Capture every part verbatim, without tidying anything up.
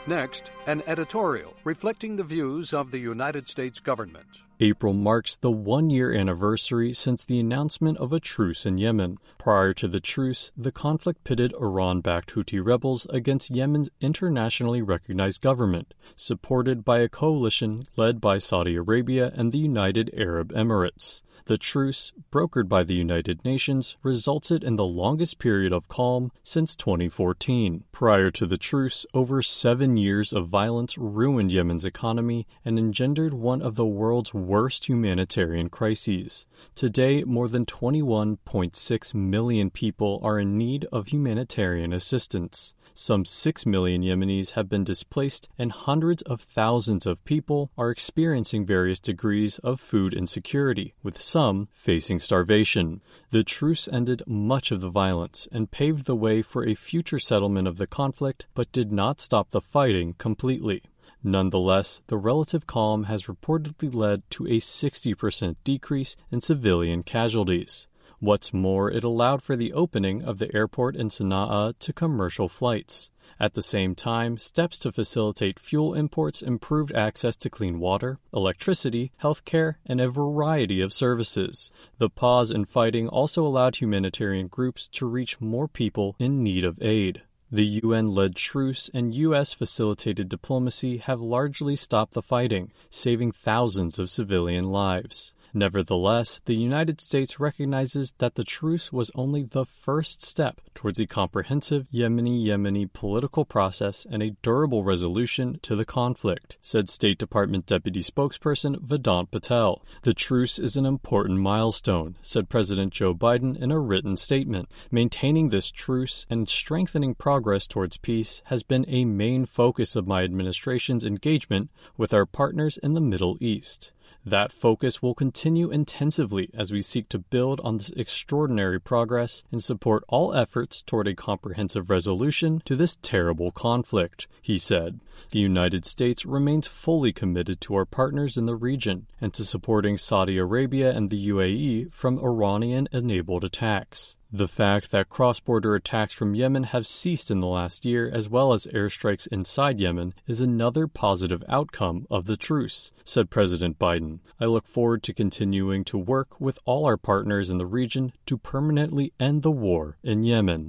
Next, an editorial reflecting the views of the United States government. April marks the one-year anniversary since the announcement of a truce in Yemen. Prior to the truce, the conflict pitted Iran-backed Houthi rebels against Yemen's internationally recognized government, supported by a coalition led by Saudi Arabia and the United Arab Emirates. The truce, brokered by the United Nations, resulted in the longest period of calm since twenty fourteen. Prior to the truce, over seven years of violence ruined Yemen's economy and engendered one of the world's worst humanitarian crises. Today, more than twenty-one point six million people are in need of humanitarian assistance. Some six million Yemenis have been displaced, and hundreds of thousands of people are experiencing various degrees of food insecurity, with some facing starvation. The truce ended much of the violence and paved the way for a future settlement of the conflict, but did not stop the fighting completely. Nonetheless, the relative calm has reportedly led to a sixty percent decrease in civilian casualties. What's more, it allowed for the opening of the airport in Sana'a to commercial flights. At the same time, steps to facilitate fuel imports improved access to clean water, electricity, healthcare, and a variety of services. The pause in fighting also allowed humanitarian groups to reach more people in need of aid. The U N-led truce and U S-facilitated diplomacy have largely stopped the fighting, saving thousands of civilian lives. Nevertheless, the United States recognizes that the truce was only the first step towards a comprehensive Yemeni-Yemeni political process and a durable resolution to the conflict, said State Department Deputy Spokesperson Vedant Patel. The truce is an important milestone, said President Joe Biden in a written statement. Maintaining this truce and strengthening progress towards peace has been a main focus of my administration's engagement with our partners in the Middle East. That focus will continue intensively as we seek to build on this extraordinary progress and support all efforts toward a comprehensive resolution to this terrible conflict, he said. The United States remains fully committed to our partners in the region and to supporting Saudi Arabia and the U A E from Iranian-enabled attacks. The fact that cross-border attacks from Yemen have ceased in the last year, as well as airstrikes inside Yemen, is another positive outcome of the truce, said President Biden. I look forward to continuing to work with all our partners in the region to permanently end the war in Yemen.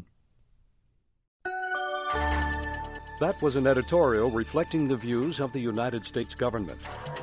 That was an editorial reflecting the views of the United States government.